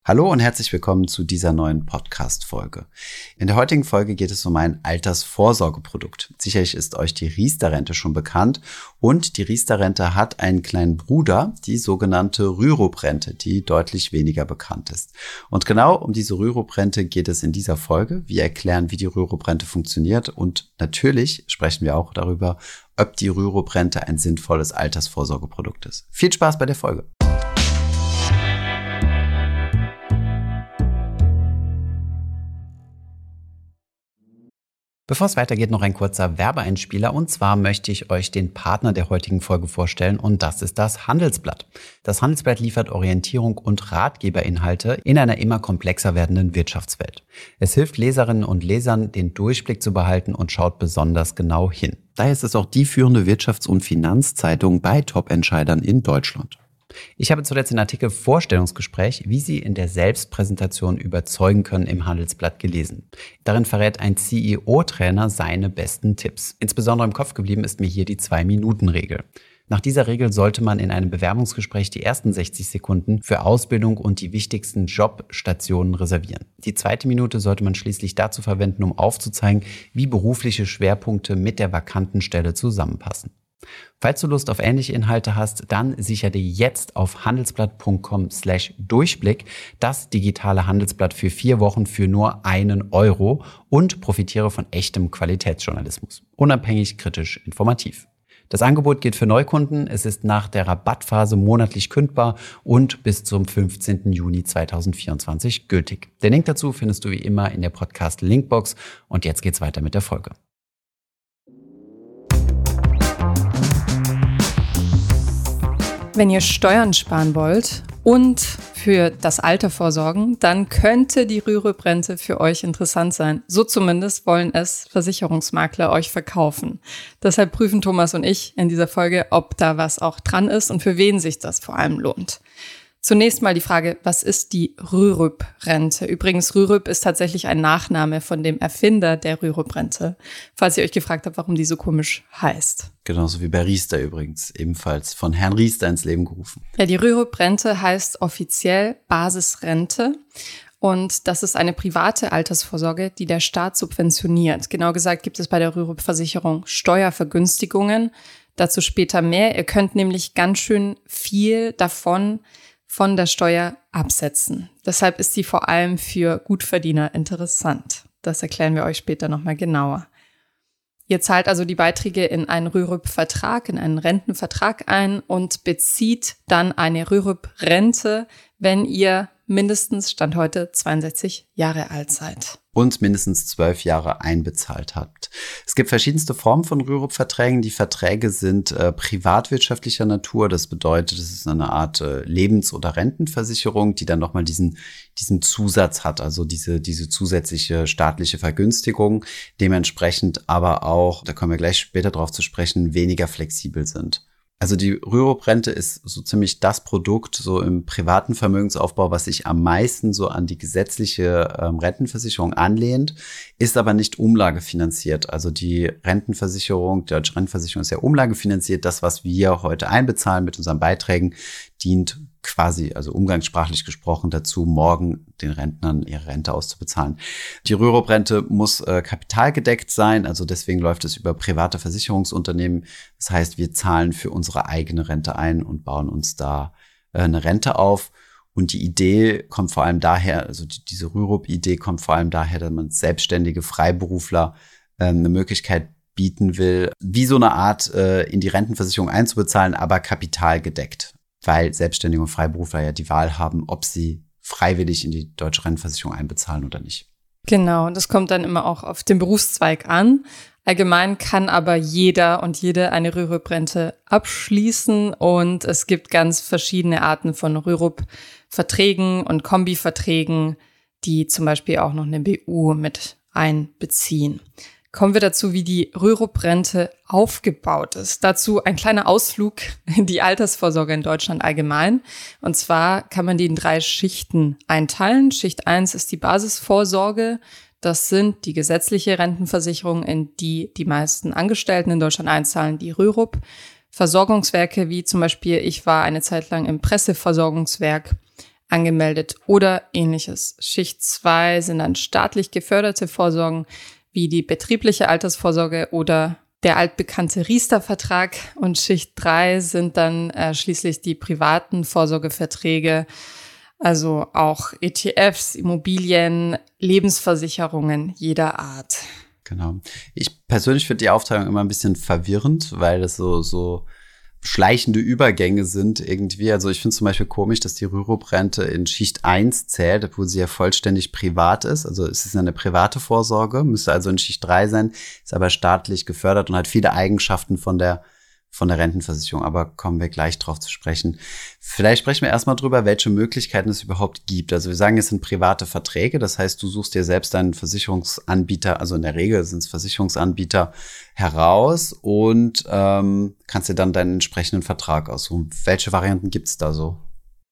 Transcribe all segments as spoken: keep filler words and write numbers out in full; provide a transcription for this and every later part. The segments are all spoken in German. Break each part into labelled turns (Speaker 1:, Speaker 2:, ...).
Speaker 1: Hallo und herzlich willkommen zu dieser neuen Podcast-Folge. In der heutigen Folge geht es um ein Altersvorsorgeprodukt. Sicherlich ist euch die Riester-Rente schon bekannt und die Riester-Rente hat einen kleinen Bruder, die sogenannte Rürup-Rente, die deutlich weniger bekannt ist. Und genau um diese Rürup-Rente geht es in dieser Folge. Wir erklären, wie die Rürup-Rente funktioniert und natürlich sprechen wir auch darüber, ob die Rürup-Rente ein sinnvolles Altersvorsorgeprodukt ist. Viel Spaß bei der Folge! Bevor es weitergeht, noch ein kurzer Werbeeinspieler. Und zwar möchte ich euch den Partner der heutigen Folge vorstellen und das ist das Handelsblatt. Das Handelsblatt liefert Orientierung und Ratgeberinhalte in einer immer komplexer werdenden Wirtschaftswelt. Es hilft Leserinnen und Lesern, den Durchblick zu behalten und schaut besonders genau hin. Daher ist es auch die führende Wirtschafts- und Finanzzeitung bei Top-Entscheidern in Deutschland. Ich habe zuletzt den Artikel Vorstellungsgespräch, wie Sie in der Selbstpräsentation überzeugen können, im Handelsblatt gelesen. Darin verrät ein C E O-Trainer seine besten Tipps. Insbesondere im Kopf geblieben ist mir hier die Zwei-Minuten-Regel. Nach dieser Regel sollte man in einem Bewerbungsgespräch die ersten sechzig Sekunden für Ausbildung und die wichtigsten Jobstationen reservieren. Die zweite Minute sollte man schließlich dazu verwenden, um aufzuzeigen, wie berufliche Schwerpunkte mit der vakanten Stelle zusammenpassen. Falls du Lust auf ähnliche Inhalte hast, dann sichere dir jetzt auf handelsblatt punkt com slash Durchblick das digitale Handelsblatt für vier Wochen für nur einen Euro und profitiere von echtem Qualitätsjournalismus. Unabhängig, kritisch, informativ. Das Angebot gilt für Neukunden, es ist nach der Rabattphase monatlich kündbar und bis zum fünfzehnten Juni zweitausendvierundzwanzig gültig. Den Link dazu findest du wie immer in der Podcast-Linkbox und jetzt geht's weiter mit der Folge.
Speaker 2: Wenn ihr Steuern sparen wollt und für das Alter vorsorgen, dann könnte die Rürup-Rente für euch interessant sein. So zumindest wollen es Versicherungsmakler euch verkaufen. Deshalb prüfen Thomas und ich in dieser Folge, ob da was auch dran ist und für wen sich das vor allem lohnt. Zunächst mal die Frage, was ist die Rürup-Rente? Übrigens, Rürup ist tatsächlich ein Nachname von dem Erfinder der Rürup-Rente, falls ihr euch gefragt habt, warum die so komisch heißt.
Speaker 1: Genauso wie bei Riester übrigens, ebenfalls von Herrn Riester ins Leben gerufen.
Speaker 2: Ja, die Rürup-Rente heißt offiziell Basisrente. Und das ist eine private Altersvorsorge, die der Staat subventioniert. Genau gesagt gibt es bei der Rürup-Versicherung Steuervergünstigungen. Dazu später mehr. Ihr könnt nämlich ganz schön viel davon von der Steuer absetzen. Deshalb ist sie vor allem für Gutverdiener interessant. Das erklären wir euch später nochmal genauer. Ihr zahlt also die Beiträge in einen Rürup-Vertrag, in einen Rentenvertrag ein und bezieht dann eine Rürup-Rente, wenn ihr mindestens Stand heute zweiundsechzig Jahre alt seid.
Speaker 1: Und mindestens zwölf Jahre einbezahlt habt. Es gibt verschiedenste Formen von Rürup-Verträgen. Die Verträge sind äh, privatwirtschaftlicher Natur. Das bedeutet, es ist eine Art äh, Lebens- oder Rentenversicherung, die dann nochmal diesen, diesen Zusatz hat, also diese, diese zusätzliche staatliche Vergünstigung, dementsprechend aber auch, da kommen wir gleich später drauf zu sprechen, weniger flexibel sind. Also die Rürup-Rente ist so ziemlich das Produkt so im privaten Vermögensaufbau, was sich am meisten so an die gesetzliche ähm, Rentenversicherung anlehnt, ist aber nicht umlagefinanziert. Also die Rentenversicherung, die deutsche Rentenversicherung ist ja umlagefinanziert. Das, was wir heute einbezahlen mit unseren Beiträgen, dient quasi, also umgangssprachlich gesprochen, dazu, morgen den Rentnern ihre Rente auszubezahlen. Die Rürup-Rente muss äh, kapitalgedeckt sein, also deswegen läuft es über private Versicherungsunternehmen. Das heißt, wir zahlen für unsere eigene Rente ein und bauen uns da äh, eine Rente auf. Und die Idee kommt vor allem daher, also die, diese Rürup-Idee kommt vor allem daher, dass man selbstständige Freiberufler äh, eine Möglichkeit bieten will, wie so eine Art äh, in die Rentenversicherung einzubezahlen, aber kapitalgedeckt. Weil Selbstständige und Freiberufler ja die Wahl haben, ob sie freiwillig in die deutsche Rentenversicherung einbezahlen oder nicht.
Speaker 2: Genau, und das kommt dann immer auch auf den Berufszweig an. Allgemein kann aber jeder und jede eine Rürup-Rente abschließen und es gibt ganz verschiedene Arten von Rürup-Verträgen und Kombiverträgen, die zum Beispiel auch noch eine B U mit einbeziehen. Kommen wir dazu, wie die Rürup-Rente aufgebaut ist. Dazu ein kleiner Ausflug in die Altersvorsorge in Deutschland allgemein. Und zwar kann man die in drei Schichten einteilen. Schicht eins ist die Basisvorsorge. Das sind die gesetzliche Rentenversicherung, in die die meisten Angestellten in Deutschland einzahlen, die Rürup. Versorgungswerke wie zum Beispiel, ich war eine Zeit lang im Presseversorgungswerk angemeldet oder ähnliches. Schicht zwei sind dann staatlich geförderte Vorsorgen wie die betriebliche Altersvorsorge oder der altbekannte Riester-Vertrag. Und Schicht drei sind dann äh, schließlich die privaten Vorsorgeverträge, also auch E T Fs, Immobilien, Lebensversicherungen jeder Art.
Speaker 1: Genau. Ich persönlich finde die Aufteilung immer ein bisschen verwirrend, weil das so, so schleichende Übergänge sind irgendwie. Also ich finde zum Beispiel komisch, dass die Rürup-Rente in Schicht eins zählt, obwohl sie ja vollständig privat ist. Also es ist eine private Vorsorge, müsste also in Schicht drei sein, ist aber staatlich gefördert und hat viele Eigenschaften von der von der Rentenversicherung, aber kommen wir gleich drauf zu sprechen. Vielleicht sprechen wir erstmal drüber, welche Möglichkeiten es überhaupt gibt. Also wir sagen, es sind private Verträge, das heißt, du suchst dir selbst einen Versicherungsanbieter, also in der Regel sind es Versicherungsanbieter, heraus und ähm, kannst dir dann deinen entsprechenden Vertrag aussuchen. Welche Varianten gibt es da so?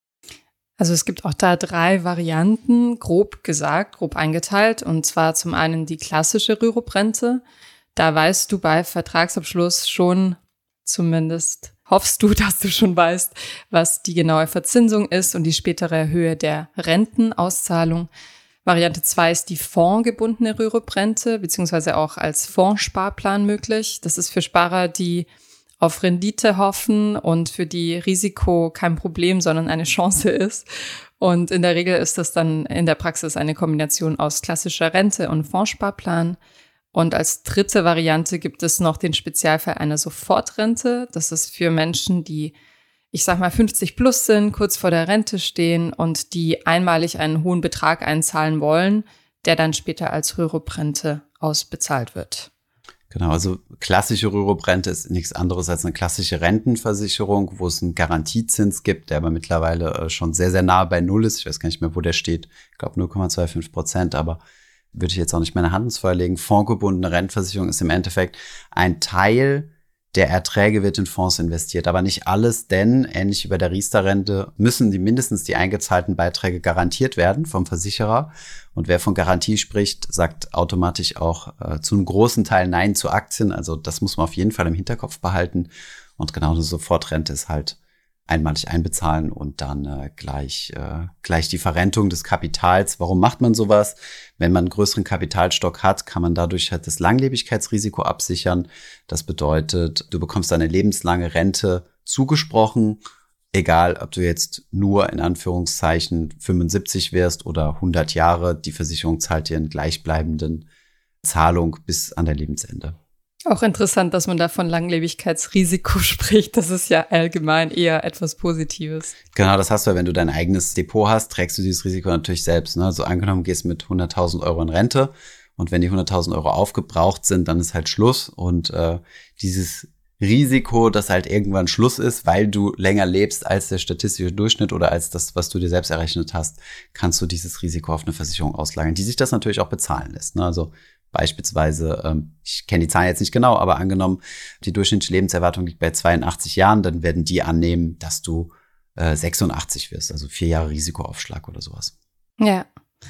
Speaker 2: Also es gibt auch da drei Varianten, grob gesagt, grob eingeteilt. Und zwar zum einen die klassische Rürup-Rente. Da weißt du bei Vertragsabschluss schon, zumindest hoffst du, dass du schon weißt, was die genaue Verzinsung ist und die spätere Höhe der Rentenauszahlung. Variante zwei ist die fondgebundene Rürup-Rente, beziehungsweise auch als Fondssparplan möglich. Das ist für Sparer, die auf Rendite hoffen und für die Risiko kein Problem, sondern eine Chance ist. Und in der Regel ist das dann in der Praxis eine Kombination aus klassischer Rente und Fondssparplan. Und als dritte Variante gibt es noch den Spezialfall einer Sofortrente. Das ist für Menschen, die, ich sag mal, fünfzig plus sind, kurz vor der Rente stehen und die einmalig einen hohen Betrag einzahlen wollen, der dann später als Rürup-Rente ausbezahlt wird.
Speaker 1: Genau, also klassische Rürup-Rente ist nichts anderes als eine klassische Rentenversicherung, wo es einen Garantiezins gibt, der aber mittlerweile schon sehr, sehr nahe bei Null ist. Ich weiß gar nicht mehr, wo der steht. Ich glaube null Komma fünfundzwanzig Prozent, aber würde ich jetzt auch nicht meine Hand ins Feuer legen. Fondsgebundene Rentenversicherung ist im Endeffekt ein Teil der Erträge wird in Fonds investiert, aber nicht alles, denn ähnlich wie bei der Riester-Rente müssen die mindestens die eingezahlten Beiträge garantiert werden vom Versicherer. Und wer von Garantie spricht, sagt automatisch auch äh, zu einem großen Teil Nein zu Aktien. Also das muss man auf jeden Fall im Hinterkopf behalten. Und genau eine Sofortrente ist halt einmalig einbezahlen und dann äh, gleich äh, gleich die Verrentung des Kapitals. Warum macht man sowas? Wenn man einen größeren Kapitalstock hat, kann man dadurch halt das Langlebigkeitsrisiko absichern. Das bedeutet, du bekommst eine lebenslange Rente zugesprochen, egal ob du jetzt nur in Anführungszeichen fünfundsiebzig wirst oder hundert Jahre. Die Versicherung zahlt dir einen gleichbleibenden Zahlung bis an dein Lebensende.
Speaker 2: Auch interessant, dass man da von Langlebigkeitsrisiko spricht. Das ist ja allgemein eher etwas Positives.
Speaker 1: Genau, das hast du ja, wenn du dein eigenes Depot hast, trägst du dieses Risiko natürlich selbst. Ne? Also angenommen, gehst mit hunderttausend Euro in Rente und wenn die hunderttausend Euro aufgebraucht sind, dann ist halt Schluss. Und äh, dieses Risiko, dass halt irgendwann Schluss ist, weil du länger lebst als der statistische Durchschnitt oder als das, was du dir selbst errechnet hast, kannst du dieses Risiko auf eine Versicherung auslagern, die sich das natürlich auch bezahlen lässt. Ne? Also beispielsweise, ähm, ich kenne die Zahlen jetzt nicht genau, aber angenommen, die durchschnittliche Lebenserwartung liegt bei zweiundachtzig Jahren, dann werden die annehmen, dass du äh, sechsundachtzig wirst, also vier Jahre Risikoaufschlag oder sowas.
Speaker 2: Ja,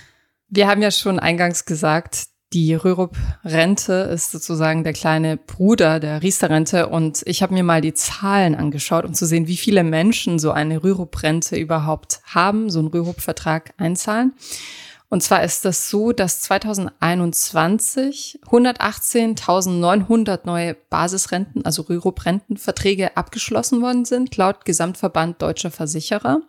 Speaker 2: wir haben ja schon eingangs gesagt, die Rürup-Rente ist sozusagen der kleine Bruder der Riester-Rente und ich habe mir mal die Zahlen angeschaut, um zu sehen, wie viele Menschen so eine Rürup-Rente überhaupt haben, so einen Rürup-Vertrag einzahlen. Und zwar ist das so, dass zweitausendeinundzwanzig hundertachtzehntausendneunhundert neue Basisrenten, also Rürup-Rentenverträge abgeschlossen worden sind, laut Gesamtverband Deutscher Versicherer.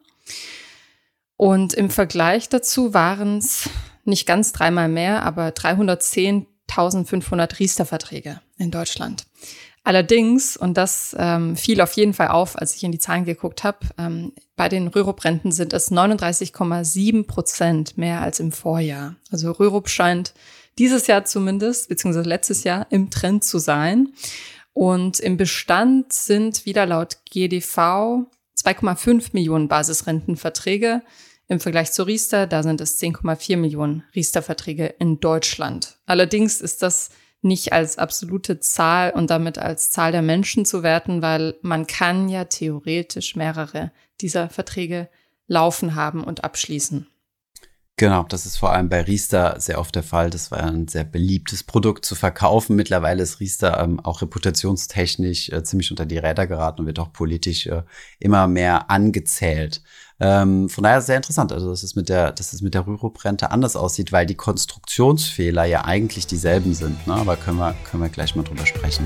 Speaker 2: Und im Vergleich dazu waren es nicht ganz dreimal mehr, aber dreihundertzehntausendfünfhundert Riester-Verträge in Deutschland. Allerdings, und das ähm, fiel auf jeden Fall auf, als ich in die Zahlen geguckt habe, ähm, bei den Rürup-Renten sind es neununddreißig Komma sieben Prozent mehr als im Vorjahr. Also Rürup scheint dieses Jahr zumindest, beziehungsweise letztes Jahr, im Trend zu sein. Und im Bestand sind wieder laut G D V zwei Komma fünf Millionen Basisrentenverträge. Im Vergleich zu Riester, da sind es zehn Komma vier Millionen Riester-Verträge in Deutschland. Allerdings ist das nicht als absolute Zahl und damit als Zahl der Menschen zu werten, weil man kann ja theoretisch mehrere dieser Verträge laufen haben und abschließen.
Speaker 1: Genau, das ist vor allem bei Riester sehr oft der Fall. Das war ein sehr beliebtes Produkt zu verkaufen. Mittlerweile ist Riester ähm, auch reputationstechnisch äh, ziemlich unter die Räder geraten und wird auch politisch äh, immer mehr angezählt. Ähm, von daher sehr interessant, also dass es mit der, dass es mit der Rürup-Rente anders aussieht, weil die Konstruktionsfehler ja eigentlich dieselben sind. Ne? Aber können wir, können wir gleich mal drüber sprechen.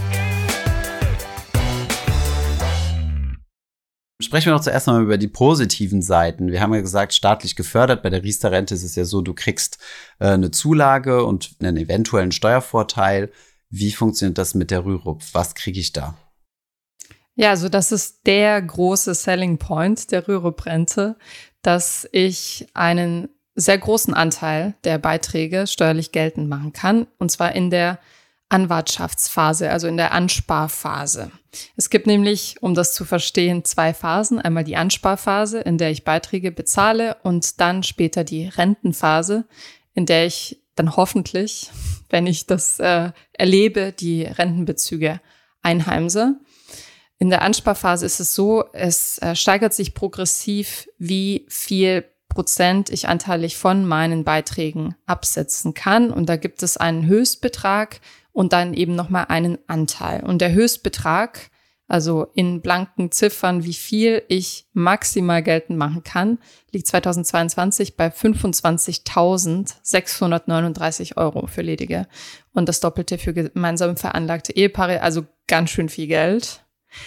Speaker 1: Sprechen wir noch zuerst mal über die positiven Seiten. Wir haben ja gesagt, staatlich gefördert. Bei der Riester-Rente ist es ja so, du kriegst äh, eine Zulage und einen eventuellen Steuervorteil. Wie funktioniert das mit der Rürup? Was kriege ich da?
Speaker 2: Ja, also das ist der große Selling Point der Rürup-Rente, dass ich einen sehr großen Anteil der Beiträge steuerlich geltend machen kann. Und zwar in der Anwartschaftsphase, also in der Ansparphase. Es gibt nämlich, um das zu verstehen, zwei Phasen. Einmal die Ansparphase, in der ich Beiträge bezahle, und dann später die Rentenphase, in der ich dann hoffentlich, wenn ich das äh, erlebe, die Rentenbezüge einheimse. In der Ansparphase ist es so, es äh, steigert sich progressiv, wie viel Prozent ich anteilig von meinen Beiträgen absetzen kann. Und da gibt es einen Höchstbetrag und dann eben nochmal einen Anteil. Und der Höchstbetrag, also in blanken Ziffern, wie viel ich maximal geltend machen kann, liegt zweitausendzweiundzwanzig bei fünfundzwanzigtausendsechshundertneununddreißig Euro für Ledige. Und das Doppelte für gemeinsam veranlagte Ehepaare, also ganz schön viel Geld.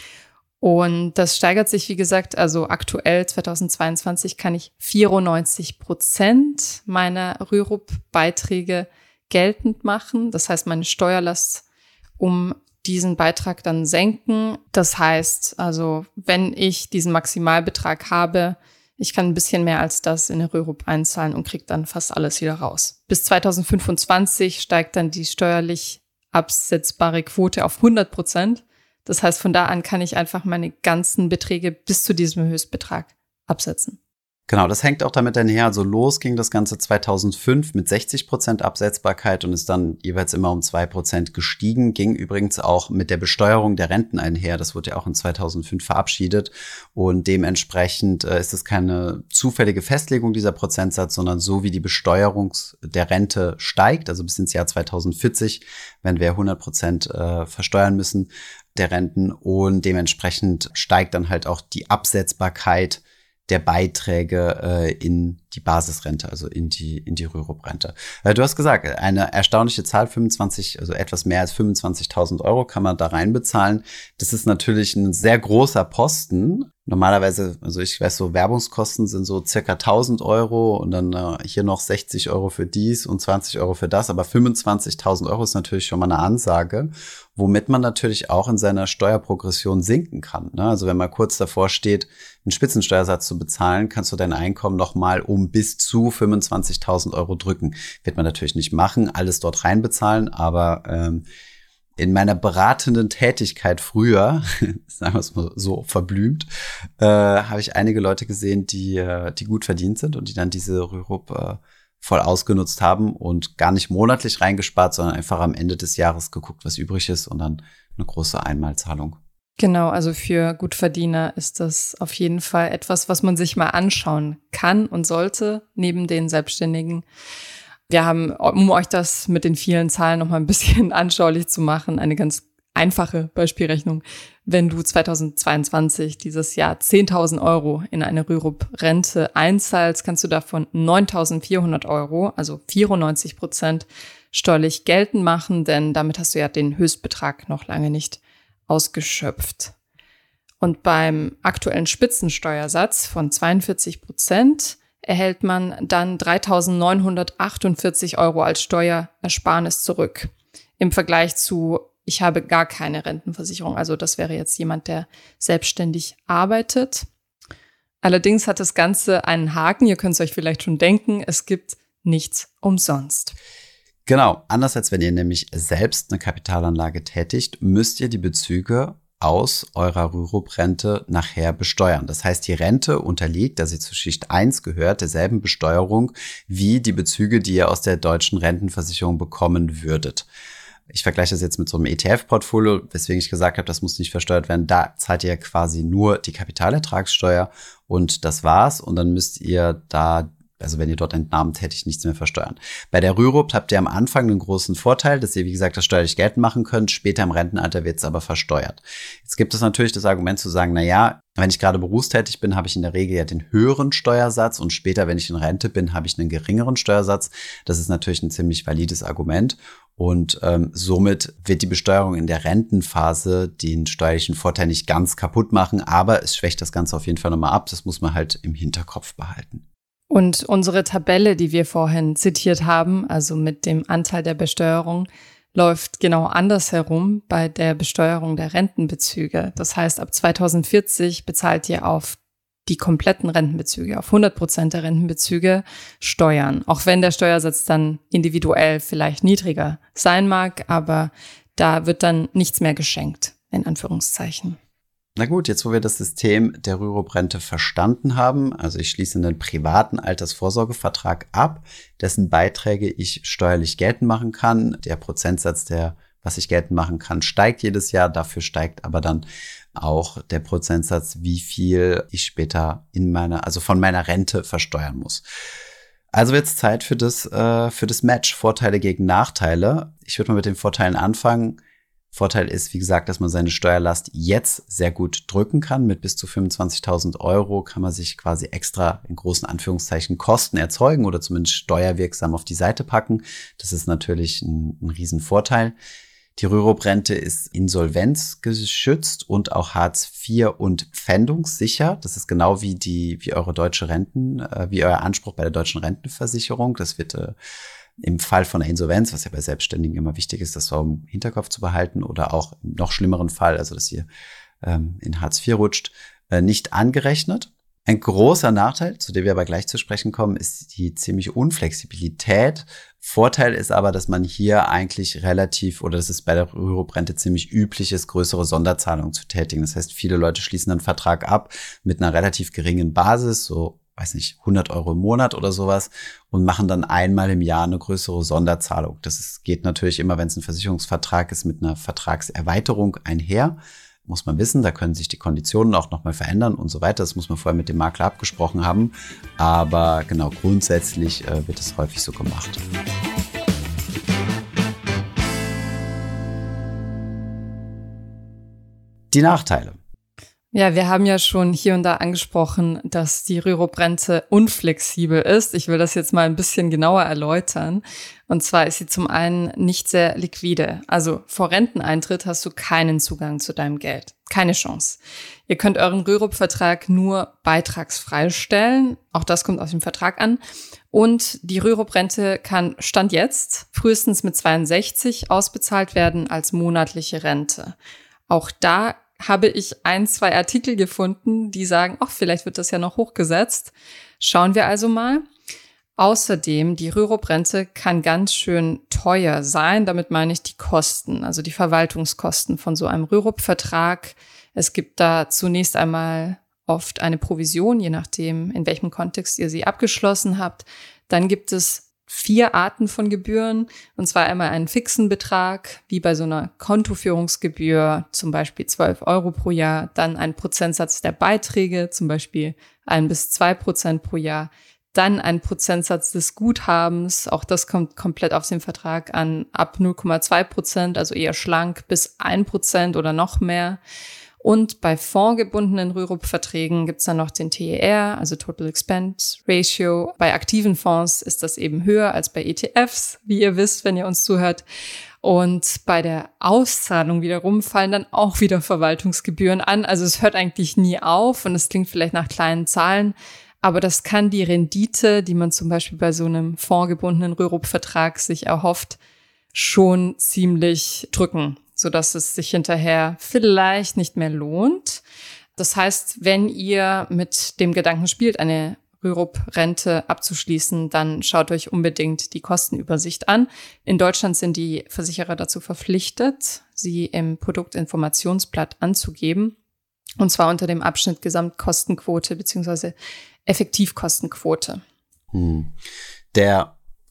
Speaker 2: Und das steigert sich, wie gesagt, also aktuell zweitausendzweiundzwanzig kann ich vierundneunzig Prozent meiner Rürup-Beiträge geltend machen. Das heißt, meine Steuerlast um diesen Beitrag dann senken. Das heißt, also wenn ich diesen Maximalbetrag habe, ich kann ein bisschen mehr als das in der Rürup einzahlen und kriege dann fast alles wieder raus. Bis zweitausendfünfundzwanzig steigt dann die steuerlich absetzbare Quote auf hundert Prozent. Das heißt, von da an kann ich einfach meine ganzen Beträge bis zu diesem Höchstbetrag absetzen.
Speaker 1: Genau, das hängt auch damit einher. Also los ging das Ganze zweitausendfünf mit sechzig Prozent Absetzbarkeit und ist dann jeweils immer um zwei Prozent gestiegen. Ging übrigens auch mit der Besteuerung der Renten einher. Das wurde ja auch in zweitausendfünf verabschiedet. Und dementsprechend äh, ist es keine zufällige Festlegung dieser Prozentsatz, sondern so wie die Besteuerung der Rente steigt, also bis ins Jahr zweitausendvierzig, wenn wir hundert Prozent äh, versteuern müssen der Renten. Und dementsprechend steigt dann halt auch die Absetzbarkeit der Beiträge äh, in die Basisrente, also in die in die Rürup-Rente. Äh, du hast gesagt, eine erstaunliche Zahl, fünfundzwanzig, also etwas mehr als fünfundzwanzigtausend Euro kann man da reinbezahlen. Das ist natürlich ein sehr großer Posten. Normalerweise, also ich weiß so, Werbungskosten sind so circa tausend Euro und dann äh, hier noch sechzig Euro für dies und zwanzig Euro für das. Aber fünfundzwanzigtausend Euro ist natürlich schon mal eine Ansage, womit man natürlich auch in seiner Steuerprogression sinken kann. Ne? Also wenn man kurz davor steht, einen Spitzensteuersatz zu bezahlen, kannst du dein Einkommen noch mal um bis zu fünfundzwanzigtausend Euro drücken. Wird man natürlich nicht machen, alles dort reinbezahlen, aber ähm, in meiner beratenden Tätigkeit früher, sagen wir es mal so verblümt, äh, habe ich einige Leute gesehen, die äh, die gut verdient sind und die dann diese Rürup äh, voll ausgenutzt haben und gar nicht monatlich reingespart, sondern einfach am Ende des Jahres geguckt, was übrig ist und dann eine große Einmalzahlung.
Speaker 2: Genau, also für Gutverdiener ist das auf jeden Fall etwas, was man sich mal anschauen kann und sollte, neben den Selbstständigen. Wir haben, um euch das mit den vielen Zahlen noch mal ein bisschen anschaulich zu machen, eine ganz einfache Beispielrechnung. Wenn du zweitausendzweiundzwanzig, dieses Jahr, zehntausend Euro in eine Rürup-Rente einzahlst, kannst du davon neuntausendvierhundert Euro, also vierundneunzig Prozent, steuerlich geltend machen, denn damit hast du ja den Höchstbetrag noch lange nicht ausgeschöpft. Und beim aktuellen Spitzensteuersatz von zweiundvierzig Prozent erhält man dann dreitausendneunhundertachtundvierzig Euro als Steuerersparnis zurück. Im Vergleich zu, ich habe gar keine Rentenversicherung. Also das wäre jetzt jemand, der selbstständig arbeitet. Allerdings hat das Ganze einen Haken. Ihr könnt es euch vielleicht schon denken. Es gibt nichts umsonst.
Speaker 1: Genau. Anders als wenn ihr nämlich selbst eine Kapitalanlage tätigt, müsst ihr die Bezüge aus eurer Rürup-Rente nachher besteuern. Das heißt, die Rente unterliegt, da sie zu Schicht eins gehört, derselben Besteuerung wie die Bezüge, die ihr aus der deutschen Rentenversicherung bekommen würdet. Ich vergleiche das jetzt mit so einem E T F-Portfolio, weswegen ich gesagt habe, das muss nicht versteuert werden. Da zahlt ihr quasi nur die Kapitalertragssteuer und das war's. Und dann müsst ihr da also wenn ihr dort entnahmt, tätigt, nichts mehr versteuern. Bei der Rürup habt ihr am Anfang einen großen Vorteil, dass ihr, wie gesagt, das steuerlich geltend machen könnt. Später im Rentenalter wird es aber versteuert. Jetzt gibt es natürlich das Argument zu sagen, na ja, wenn ich gerade berufstätig bin, habe ich in der Regel ja den höheren Steuersatz und später, wenn ich in Rente bin, habe ich einen geringeren Steuersatz. Das ist natürlich ein ziemlich valides Argument. Und ähm, somit wird die Besteuerung in der Rentenphase den steuerlichen Vorteil nicht ganz kaputt machen, aber es schwächt das Ganze auf jeden Fall nochmal ab. Das muss man halt im Hinterkopf behalten.
Speaker 2: Und unsere Tabelle, die wir vorhin zitiert haben, also mit dem Anteil der Besteuerung, läuft genau andersherum bei der Besteuerung der Rentenbezüge. Das heißt, ab zweitausendvierzig bezahlt ihr auf die kompletten Rentenbezüge, auf hundert Prozent der Rentenbezüge Steuern. Auch wenn der Steuersatz dann individuell vielleicht niedriger sein mag, aber da wird dann nichts mehr geschenkt, in Anführungszeichen.
Speaker 1: Na gut, jetzt wo wir das System der Rürup-Rente verstanden haben, also ich schließe einen privaten Altersvorsorgevertrag ab, dessen Beiträge ich steuerlich geltend machen kann. Der Prozentsatz, der was ich geltend machen kann, steigt jedes Jahr. Dafür steigt aber dann auch der Prozentsatz, wie viel ich später in meiner, also von meiner Rente versteuern muss. Also wird es Zeit für das, äh, für das Match. Vorteile gegen Nachteile. Ich würde mal mit den Vorteilen anfangen. Vorteil ist, wie gesagt, dass man seine Steuerlast jetzt sehr gut drücken kann. Mit bis zu fünfundzwanzigtausend Euro kann man sich quasi extra in großen Anführungszeichen Kosten erzeugen oder zumindest steuerwirksam auf die Seite packen. Das ist natürlich ein, ein Riesenvorteil. Die Rürup-Rente ist insolvenzgeschützt und auch Hartz vier und pfändungssicher. Das ist genau wie die, wie eure deutsche Renten, äh, wie euer Anspruch bei der deutschen Rentenversicherung. Das wird äh, im Fall von einer Insolvenz, was ja bei Selbstständigen immer wichtig ist, das so im Hinterkopf zu behalten oder auch im noch schlimmeren Fall, also dass ihr ähm, in Hartz vier rutscht, äh, nicht angerechnet. Ein großer Nachteil, zu dem wir aber gleich zu sprechen kommen, ist die ziemliche Unflexibilität. Vorteil ist aber, dass man hier eigentlich relativ, oder dass es bei der Rürup-Rente ziemlich üblich ist, größere Sonderzahlungen zu tätigen. Das heißt, viele Leute schließen einen Vertrag ab mit einer relativ geringen Basis, so, weiß nicht, hundert Euro im Monat oder sowas und machen dann einmal im Jahr eine größere Sonderzahlung. Das ist, geht natürlich immer, wenn es ein Versicherungsvertrag ist, mit einer Vertragserweiterung einher. Muss man wissen, da können sich die Konditionen auch nochmal verändern und so weiter. Das muss man vorher mit dem Makler abgesprochen haben. Aber genau, grundsätzlich äh, wird es häufig so gemacht. Die Nachteile.
Speaker 2: Ja, wir haben ja schon hier und da angesprochen, dass die Rürup-Rente unflexibel ist. Ich will das jetzt mal ein bisschen genauer erläutern. Und zwar ist sie zum einen nicht sehr liquide. Also vor Renteneintritt hast du keinen Zugang zu deinem Geld. Keine Chance. Ihr könnt euren Rürup-Vertrag nur beitragsfrei stellen. Auch das kommt auf den Vertrag an. Und die Rürup-Rente kann Stand jetzt frühestens mit zweiundsechzig ausbezahlt werden als monatliche Rente. Auch da habe ich ein, zwei Artikel gefunden, die sagen, ach, vielleicht wird das ja noch hochgesetzt. Schauen wir also mal. Außerdem, die Rürup-Rente kann ganz schön teuer sein. Damit meine ich die Kosten, also die Verwaltungskosten von so einem Rürup-Vertrag. Es gibt da zunächst einmal oft eine Provision, je nachdem, in welchem Kontext ihr sie abgeschlossen habt. Dann gibt es vier Arten von Gebühren, und zwar einmal einen fixen Betrag, wie bei so einer Kontoführungsgebühr, zum Beispiel zwölf Euro pro Jahr, dann ein Prozentsatz der Beiträge, zum Beispiel ein bis zwei Prozent pro Jahr, dann ein Prozentsatz des Guthabens, auch das kommt komplett auf den Vertrag an, ab null Komma zwei Prozent, also eher schlank, bis ein Prozent oder noch mehr. Und bei fondgebundenen Rürup-Verträgen gibt's dann noch den T E R, also Total Expense Ratio. Bei aktiven Fonds ist das eben höher als bei E T Fs, wie ihr wisst, wenn ihr uns zuhört. Und bei der Auszahlung wiederum fallen dann auch wieder Verwaltungsgebühren an. Also es hört eigentlich nie auf und es klingt vielleicht nach kleinen Zahlen, aber das kann die Rendite, die man zum Beispiel bei so einem fondgebundenen Rürup-Vertrag sich erhofft, schon ziemlich drücken, sodass es sich hinterher vielleicht nicht mehr lohnt. Das heißt, wenn ihr mit dem Gedanken spielt, eine Rürup-Rente abzuschließen, dann schaut euch unbedingt die Kostenübersicht an. In Deutschland sind die Versicherer dazu verpflichtet, sie im Produktinformationsblatt anzugeben, und zwar unter dem Abschnitt Gesamtkostenquote bzw. Effektivkostenquote.
Speaker 1: Hm. Der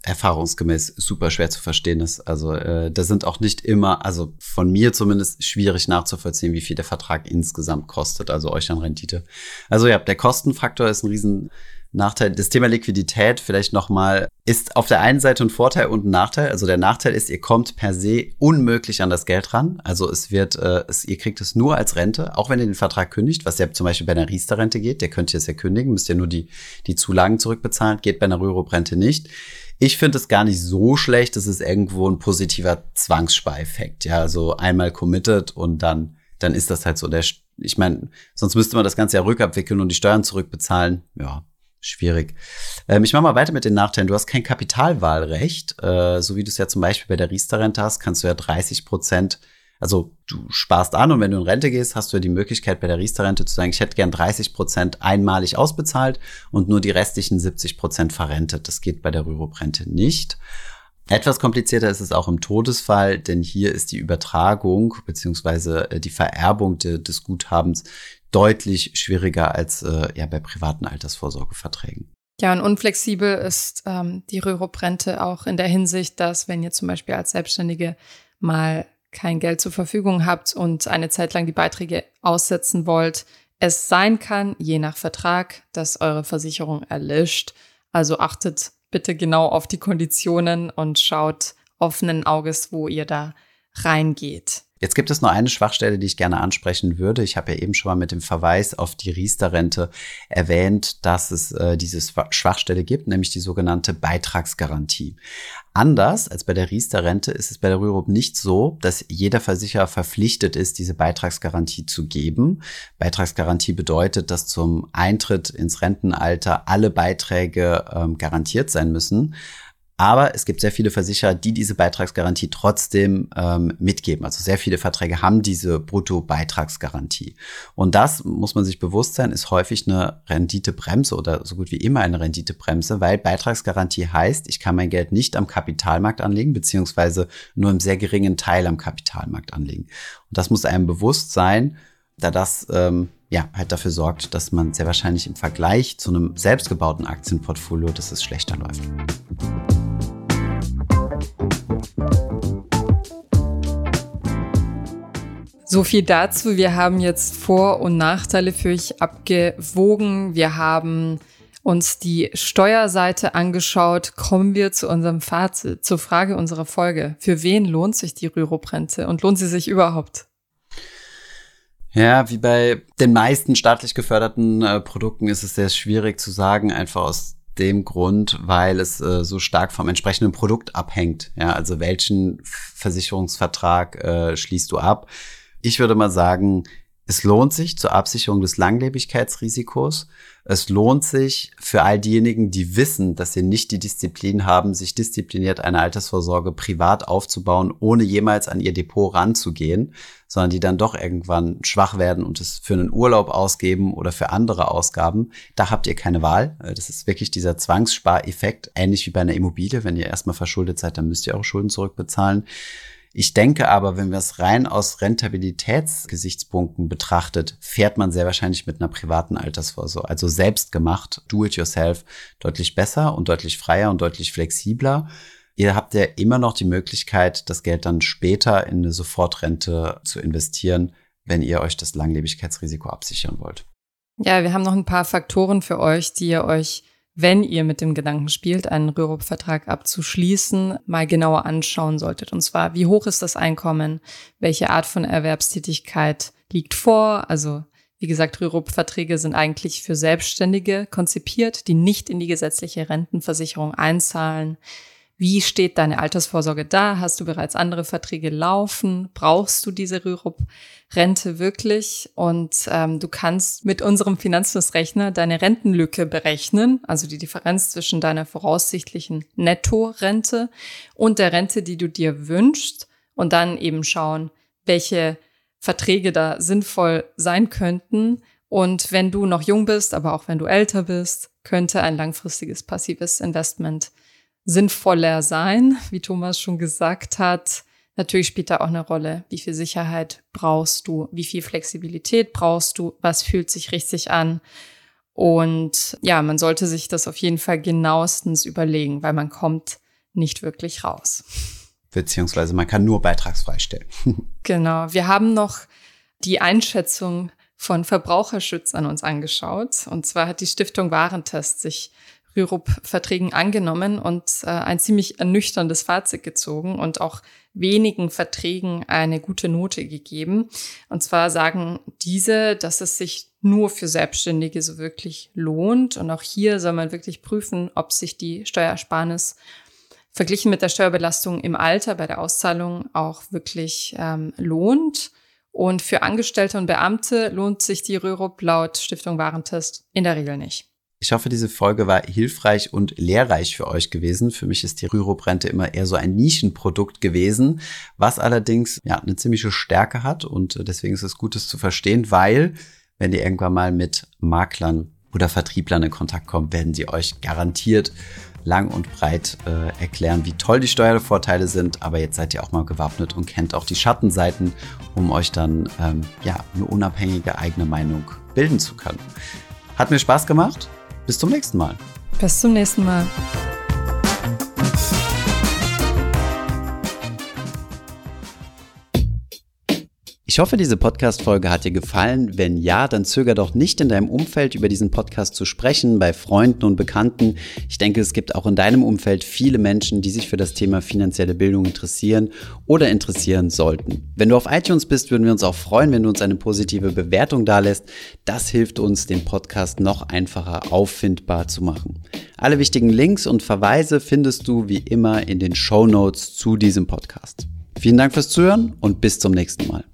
Speaker 1: erfahrungsgemäß super schwer zu verstehen ist. Also äh, da sind auch nicht immer, also von mir zumindest schwierig nachzuvollziehen, wie viel der Vertrag insgesamt kostet, also euch an Rendite. Also ja, der Kostenfaktor ist ein riesen Nachteil. Das Thema Liquidität vielleicht nochmal ist auf der einen Seite ein Vorteil und ein Nachteil. Also der Nachteil ist, ihr kommt per se unmöglich an das Geld ran. Also es wird, äh, es, ihr kriegt es nur als Rente, auch wenn ihr den Vertrag kündigt, was ja zum Beispiel bei einer Riester-Rente geht. Der könnt ihr es ja kündigen, müsst ihr nur die, die Zulagen zurückbezahlen. Geht bei einer Rürup-Rente nicht. Ich finde es gar nicht so schlecht. Das ist irgendwo ein positiver Zwangsspareffekt. Ja, also einmal committed und dann, dann ist das halt so. Der, ich meine, sonst müsste man das Ganze ja rückabwickeln und die Steuern zurückbezahlen. Ja. Schwierig. Ähm, ich mache mal weiter mit den Nachteilen. Du hast kein Kapitalwahlrecht. Äh, so wie du es ja zum Beispiel bei der Riester-Rente hast, kannst du ja dreißig Prozent, also du sparst an und wenn du in Rente gehst, hast du ja die Möglichkeit bei der Riester-Rente zu sagen, ich hätte gern dreißig Prozent einmalig ausbezahlt und nur die restlichen siebzig Prozent verrentet. Das geht bei der Rürup-Rente nicht. Etwas komplizierter ist es auch im Todesfall, denn hier ist die Übertragung beziehungsweise die Vererbung de, des Guthabens deutlich schwieriger als äh, ja bei privaten Altersvorsorgeverträgen.
Speaker 2: Ja, und unflexibel ist ähm, die Rürup-Rente auch in der Hinsicht, dass wenn ihr zum Beispiel als Selbstständige mal kein Geld zur Verfügung habt und eine Zeit lang die Beiträge aussetzen wollt, es sein kann, je nach Vertrag, dass eure Versicherung erlischt. Also achtet bitte genau auf die Konditionen und schaut offenen Auges, wo ihr da reingeht.
Speaker 1: Jetzt gibt es noch eine Schwachstelle, die ich gerne ansprechen würde. Ich habe ja eben schon mal mit dem Verweis auf die Riester-Rente erwähnt, dass es äh, diese Schwachstelle gibt, nämlich die sogenannte Beitragsgarantie. Anders als bei der Riester-Rente ist es bei der Rürup nicht so, dass jeder Versicherer verpflichtet ist, diese Beitragsgarantie zu geben. Beitragsgarantie bedeutet, dass zum Eintritt ins Rentenalter alle Beiträge ähm, garantiert sein müssen. Aber es gibt sehr viele Versicherer, die diese Beitragsgarantie trotzdem ähm, mitgeben. Also sehr viele Verträge haben diese Brutto-Beitragsgarantie. Und das, muss man sich bewusst sein, ist häufig eine Renditebremse oder so gut wie immer eine Renditebremse, weil Beitragsgarantie heißt, ich kann mein Geld nicht am Kapitalmarkt anlegen, beziehungsweise nur im sehr geringen Teil am Kapitalmarkt anlegen. Und das muss einem bewusst sein, da das ähm, ja halt dafür sorgt, dass man sehr wahrscheinlich im Vergleich zu einem selbstgebauten Aktienportfolio, dass es schlechter läuft.
Speaker 2: So viel dazu. Wir haben jetzt Vor- und Nachteile für euch abgewogen. Wir haben uns die Steuerseite angeschaut. Kommen wir zu unserem Fazit, zur Frage unserer Folge. Für wen lohnt sich die Rürup-Rente und lohnt sie sich überhaupt?
Speaker 1: Ja, wie bei den meisten staatlich geförderten äh, Produkten ist es sehr schwierig zu sagen, einfach aus dem Grund, weil es äh, so stark vom entsprechenden Produkt abhängt. Ja, also welchen Versicherungsvertrag äh, schließt du ab? Ich würde mal sagen, es lohnt sich zur Absicherung des Langlebigkeitsrisikos. Es lohnt sich für all diejenigen, die wissen, dass sie nicht die Disziplin haben, sich diszipliniert eine Altersvorsorge privat aufzubauen, ohne jemals an ihr Depot ranzugehen, sondern die dann doch irgendwann schwach werden und es für einen Urlaub ausgeben oder für andere Ausgaben. Da habt ihr keine Wahl. Das ist wirklich dieser Zwangsspareffekt, ähnlich wie bei einer Immobilie. Wenn ihr erstmal verschuldet seid, dann müsst ihr eure Schulden zurückbezahlen. Ich denke aber, wenn wir es rein aus Rentabilitätsgesichtspunkten betrachtet, fährt man sehr wahrscheinlich mit einer privaten Altersvorsorge, also selbst gemacht, do it yourself, deutlich besser und deutlich freier und deutlich flexibler. Ihr habt ja immer noch die Möglichkeit, das Geld dann später in eine Sofortrente zu investieren, wenn ihr euch das Langlebigkeitsrisiko absichern wollt.
Speaker 2: Ja, wir haben noch ein paar Faktoren für euch, die ihr euch, wenn ihr mit dem Gedanken spielt, einen Rürup-Vertrag abzuschließen, mal genauer anschauen solltet. Und zwar, wie hoch ist das Einkommen? Welche Art von Erwerbstätigkeit liegt vor? Also, wie gesagt, Rürup-Verträge sind eigentlich für Selbstständige konzipiert, die nicht in die gesetzliche Rentenversicherung einzahlen. Wie steht deine Altersvorsorge da? Hast du bereits andere Verträge laufen? Brauchst du diese Rürup-Rente wirklich? Und ähm, du kannst mit unserem Finanzflussrechner deine Rentenlücke berechnen, also die Differenz zwischen deiner voraussichtlichen Nettorente und der Rente, die du dir wünschst, und dann eben schauen, welche Verträge da sinnvoll sein könnten. Und wenn du noch jung bist, aber auch wenn du älter bist, könnte ein langfristiges passives Investment sinnvoller sein, wie Thomas schon gesagt hat. Natürlich spielt da auch eine Rolle, wie viel Sicherheit brauchst du, wie viel Flexibilität brauchst du, was fühlt sich richtig an. Und ja, man sollte sich das auf jeden Fall genauestens überlegen, weil man kommt nicht wirklich raus.
Speaker 1: Beziehungsweise man kann nur beitragsfrei stellen.
Speaker 2: Genau. Wir haben noch die Einschätzung von Verbraucherschutz an uns angeschaut. Und zwar hat die Stiftung Warentest sich Rürup-Verträgen angenommen und äh, ein ziemlich ernüchterndes Fazit gezogen und auch wenigen Verträgen eine gute Note gegeben. Und zwar sagen diese, dass es sich nur für Selbstständige so wirklich lohnt. Und auch hier soll man wirklich prüfen, ob sich die Steuersparnis verglichen mit der Steuerbelastung im Alter bei der Auszahlung auch wirklich ähm, lohnt. Und für Angestellte und Beamte lohnt sich die Rürup laut Stiftung Warentest in der Regel nicht.
Speaker 1: Ich hoffe, diese Folge war hilfreich und lehrreich für euch gewesen. Für mich ist die Rürup-Rente immer eher so ein Nischenprodukt gewesen, was allerdings ja eine ziemliche Stärke hat. Und deswegen ist es gut, es zu verstehen, weil wenn ihr irgendwann mal mit Maklern oder Vertrieblern in Kontakt kommt, werden sie euch garantiert lang und breit äh, erklären, wie toll die Steuervorteile sind. Aber jetzt seid ihr auch mal gewappnet und kennt auch die Schattenseiten, um euch dann ähm, ja eine unabhängige eigene Meinung bilden zu können. Hat mir Spaß gemacht. Bis zum nächsten Mal.
Speaker 2: Bis zum nächsten Mal.
Speaker 1: Ich hoffe, diese Podcast-Folge hat dir gefallen. Wenn ja, dann zöger doch nicht, in deinem Umfeld über diesen Podcast zu sprechen, bei Freunden und Bekannten. Ich denke, es gibt auch in deinem Umfeld viele Menschen, die sich für das Thema finanzielle Bildung interessieren oder interessieren sollten. Wenn du auf iTunes bist, würden wir uns auch freuen, wenn du uns eine positive Bewertung dalässt. Das hilft uns, den Podcast noch einfacher auffindbar zu machen. Alle wichtigen Links und Verweise findest du wie immer in den Shownotes zu diesem Podcast. Vielen Dank fürs Zuhören und bis zum nächsten Mal.